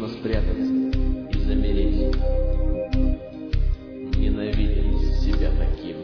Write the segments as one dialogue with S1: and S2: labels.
S1: нужно спрятаться и замереть, ненавидя себя таким.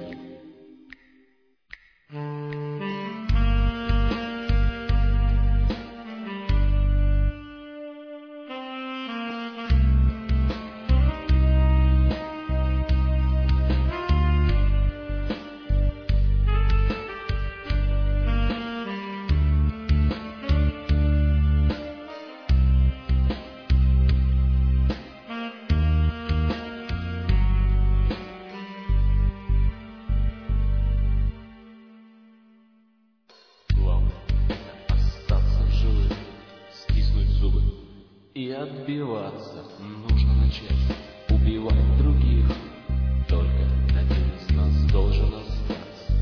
S1: И отбиваться нужно начать, убивать других. Только один из нас должен остаться.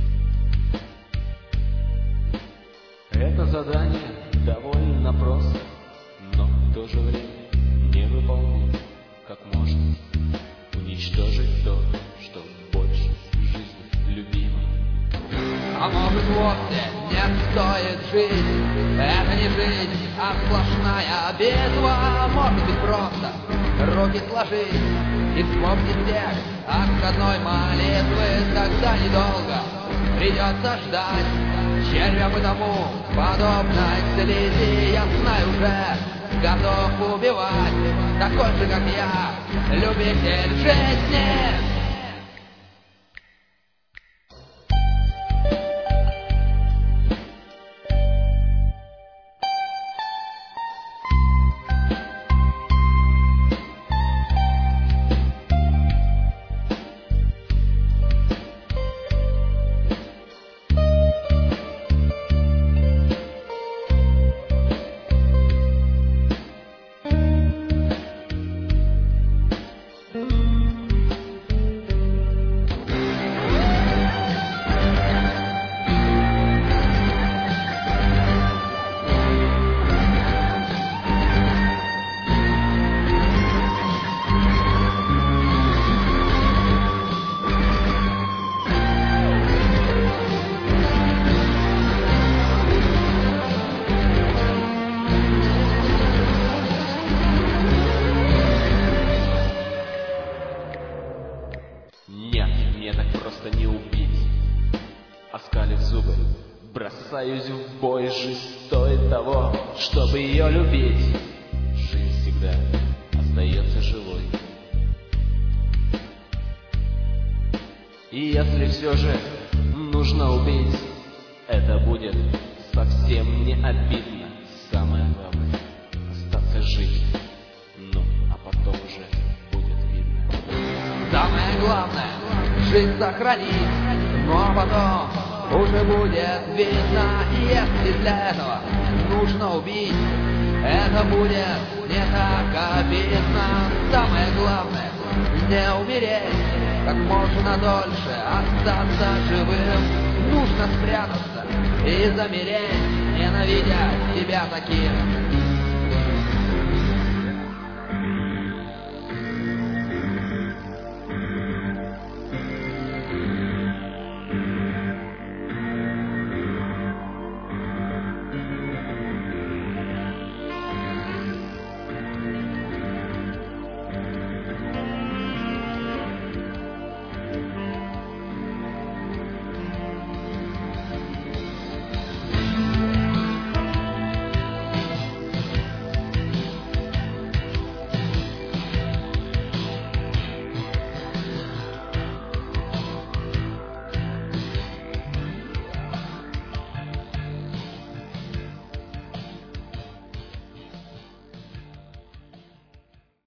S1: Это задание довольно просто, но в то же время невыполнимо. Как можно уничтожить то, что больше жизни любимо?
S2: А может вовсе не стоит жить? Это не жизнь, а сплошная бездва. Может быть просто руки сложить и вспомнить тех отходной молитвы, когда недолго придется ждать червям и тому подобной слизи. Я знаю уже, готов убивать, такой же, как я, любитель жизни.
S1: Нет, мне так просто не убить. Оскалив зубы, бросаюсь в бой. Жизнь стоит того, чтобы ее любить. Жизнь всегда остается живой. И если все же нужно убить, это будет совсем не обидно. Самое главное — остаться жить. Ну, а потом уже будет видно.
S2: Самое главное — жизнь сохранить, но потом уже будет видно. И если для этого нужно убить, это будет не так обидно. Самое главное — не умереть, как можно дольше остаться живым. Нужно спрятаться и замереть, ненавидя себя таким.